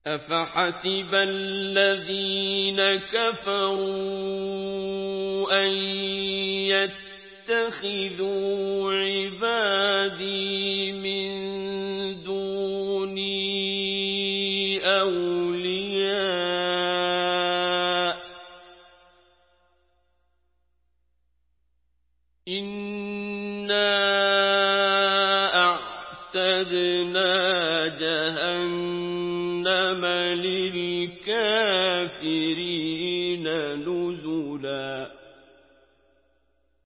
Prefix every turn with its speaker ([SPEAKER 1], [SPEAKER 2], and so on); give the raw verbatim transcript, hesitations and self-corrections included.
[SPEAKER 1] أفحسب الذين كفروا أن يتخذوا عبادي من دوني أولياء إنا أعتدنا جهنم للكافرين نزلا